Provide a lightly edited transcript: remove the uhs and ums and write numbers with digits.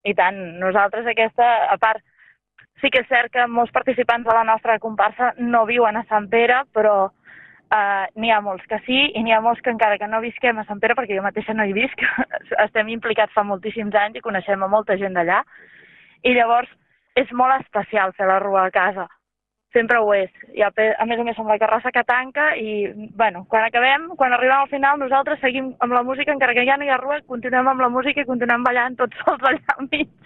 I tant, nosaltres aquesta, a part, sí que és cert que molts participants de la nostra comparsa no viuen a Sant Pere, però n'hi ha molts que sí, i n'hi ha molts que encara que no visquem a Sant Pere, perquè jo mateixa no hi visc, estem implicats fa moltíssims anys i coneixem a molta gent d'allà, i llavors és molt especial fer la rua a casa. Sempre ho és. I a més amb la carrossa que tanca i, bueno, quan acabem, quan arribem al final, nosaltres seguim amb la música, encara que ja no hi ha rua, continuem amb la música i continuem ballant tots sols allà al mig.